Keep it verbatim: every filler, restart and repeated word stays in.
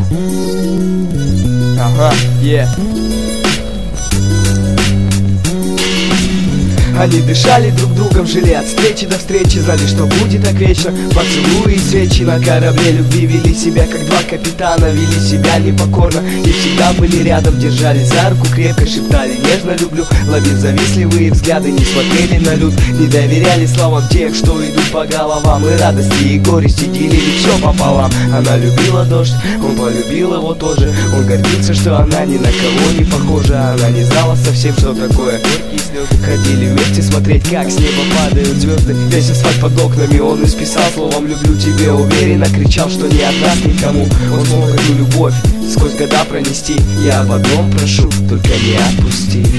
Ага, yeah. Они дышали друг другом, жили от встречи до встречи, знали, что будет так вечно. Поцелуи и свечи на корабле любви вели себя, как два капитана, вели себя непокорно и всегда были рядом, держались за руку, крепко шептали нежно люблю, ловив завистливые взгляды, не смотрели на люд, не доверяли словам тех, что идут по головам, и радости и горести делили все пополам. Она любила дождь, он полюбил его тоже, он гордился, что она ни на кого не похожа, она не знала совсем, что такое горькие слезы. Ходили вместе смотреть, как с неба падают звезды, весь асфальт под окнами он исписал словом люблю тебе, уверенно кричал, что не отдаст никому. Он смог эту любовь сквозь года пронести, я об одном прошу, только не отпусти.